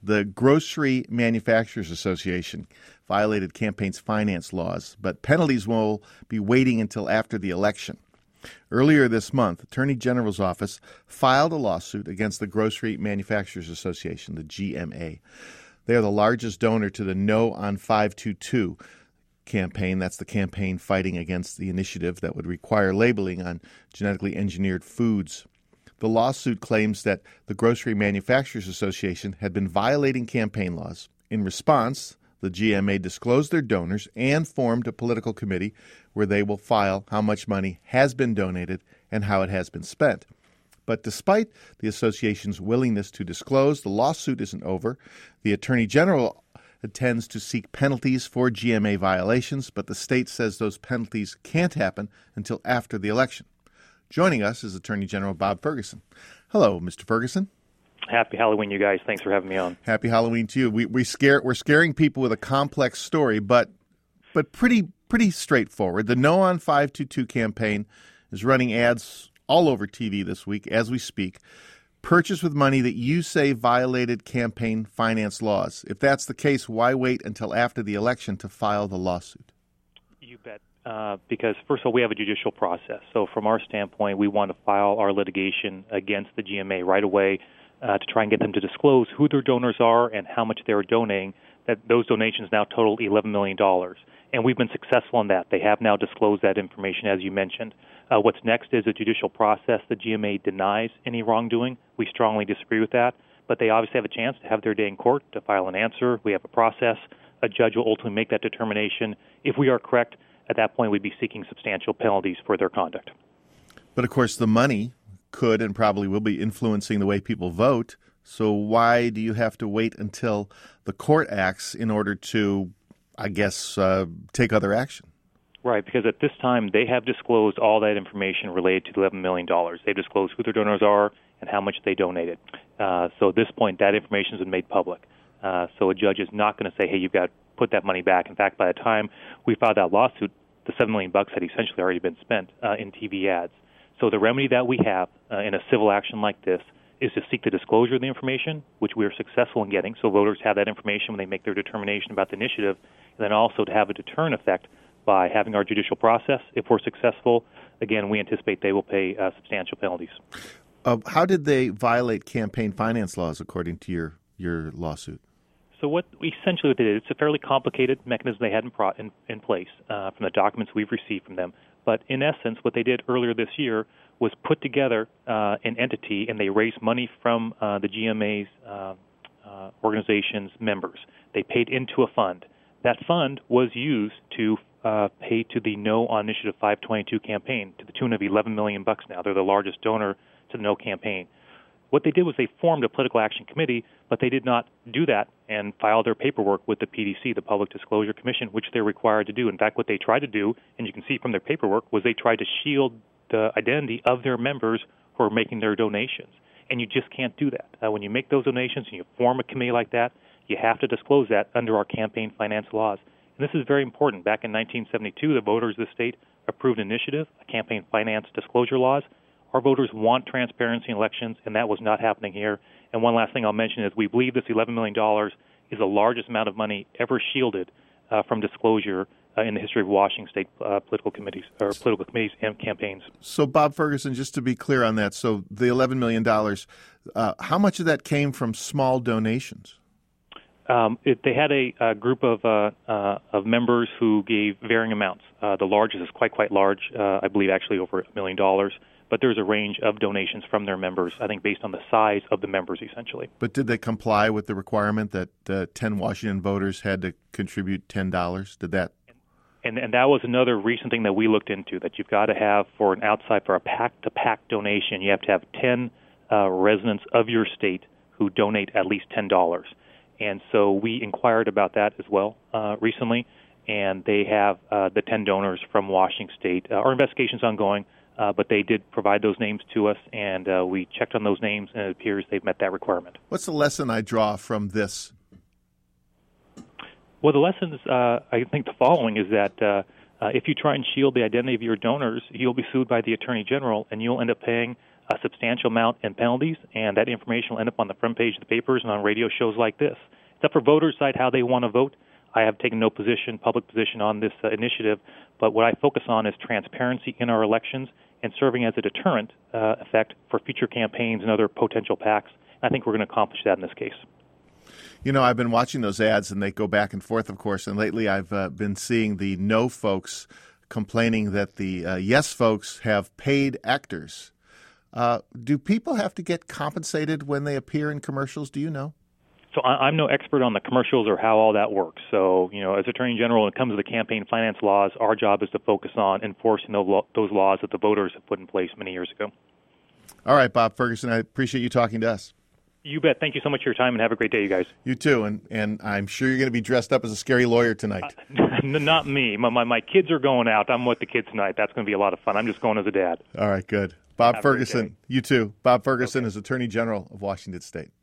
The Grocery Manufacturers Association violated campaigns finance laws, but penalties will be waiting until after the election. Earlier this month, Attorney General's office filed a lawsuit against the Grocery Manufacturers Association, the GMA. They are the largest donor to the No on 522 campaign. That's the campaign fighting against the initiative that would require labeling on genetically engineered foods. The lawsuit claims that the Grocery Manufacturers Association had been violating campaign laws. In response, the GMA disclosed their donors and formed a political committee where they will file how much money has been donated and how it has been spent. But despite the association's willingness to disclose, the lawsuit isn't over. The Attorney General intends to seek penalties for GMA violations, but the state says those penalties can't happen until after the election. Joining us is Attorney General Bob Ferguson. Hello, Mr. Ferguson. Happy Halloween, you guys. Thanks for having me on. Happy Halloween to you. We're scaring people with a complex story, but pretty straightforward. The No on 522 campaign is running ads all over TV this week as we speak. Purchased with money that you say violated campaign finance laws. If that's the case, why wait until after the election to file the lawsuit? You bet. Because, first of all, we have a judicial process. So from our standpoint, we want to file our litigation against the GMA right away to try and get them to disclose who their donors are and how much they're donating. That those donations now total $11 million. And we've been successful in that. They have now disclosed that information, as you mentioned. What's next is a judicial process. The GMA denies any wrongdoing. We strongly disagree with that. But they obviously have a chance to have their day in court, to file an answer. We have a process. A judge will ultimately make that determination. If we are correct, at that point, we'd be seeking substantial penalties for their conduct. But, of course, the money could and probably will be influencing the way people vote. So why do you have to wait until the court acts in order to, I guess, take other action? Right, because at this time, they have disclosed all that information related to the $11 million. They've disclosed who their donors are and how much they donated. So at this point, that information has been made public. So a judge is not going to say, hey, you've got to put that money back. In fact, by the time we filed that lawsuit, the $7 million had essentially already been spent in TV ads. So the remedy that we have in a civil action like this is to seek the disclosure of the information, which we are successful in getting, so voters have that information when they make their determination about the initiative, and then also to have a deterrent effect by having our judicial process. If we're successful, again, we anticipate they will pay substantial penalties. How did they violate campaign finance laws according to your lawsuit? So what they did, it's a fairly complicated mechanism they had in place from the documents we've received from them. But in essence, what they did earlier this year was put together an entity, and they raised money from the GMA's organization's members. They paid into a fund. That fund was used to pay to the No on Initiative 522 campaign to the tune of $11 million now. They're the largest donor to the No campaign. What they did was they formed a political action committee, but they did not do that and file their paperwork with the PDC, the Public Disclosure Commission, which they're required to do. In fact, what they tried to do, and you can see from their paperwork, was they tried to shield the identity of their members who are making their donations. And you just can't do that. When you make those donations and you form a committee like that, you have to disclose that under our campaign finance laws. And this is very important. Back in 1972, the voters of the state approved an initiative, campaign finance disclosure laws. Our voters want transparency in elections, and that was not happening here. And one last thing I'll mention is we believe this $11 million is the largest amount of money ever shielded from disclosure in the history of Washington state political committees and campaigns. So, Bob Ferguson, just to be clear on that, so the $11 million, how much of that came from small donations? They had a group of members who gave varying amounts. The largest is quite large, I believe actually over $1 million. But there's a range of donations from their members, I think based on the size of the members, essentially. But did they comply with the requirement that 10 Washington voters had to contribute $10? Did that? And that was another recent thing that we looked into, that you've got to have for a PAC-to-PAC donation, you have to have 10 residents of your state who donate at least $10. And so we inquired about that as well recently, and they have the 10 donors from Washington state. Our investigation's ongoing. But they did provide those names to us, and we checked on those names, and it appears they've met that requirement. What's the lesson I draw from this? Well, the lesson is, I think the following is that if you try and shield the identity of your donors, you'll be sued by the Attorney General, and you'll end up paying a substantial amount in penalties, and that information will end up on the front page of the papers and on radio shows like this. It's up for voters to decide how they want to vote. I have taken no public position on this initiative, but what I focus on is transparency in our elections and serving as a deterrent effect for future campaigns and other potential PACs. I think we're going to accomplish that in this case. You know, I've been watching those ads, and they go back and forth, of course, and lately I've been seeing the no folks complaining that the yes folks have paid actors. Do people have to get compensated when they appear in commercials? Do you know? So I'm no expert on the commercials or how all that works. So, as Attorney General, when it comes to the campaign finance laws, our job is to focus on enforcing those laws that the voters have put in place many years ago. All right, Bob Ferguson, I appreciate you talking to us. You bet. Thank you so much for your time, and have a great day, you guys. You too, and I'm sure you're going to be dressed up as a scary lawyer tonight. Not me. My kids are going out. I'm with the kids tonight. That's going to be a lot of fun. I'm just going as a dad. All right, good. Bob Ferguson, you too. Bob Ferguson is Attorney General of Washington State.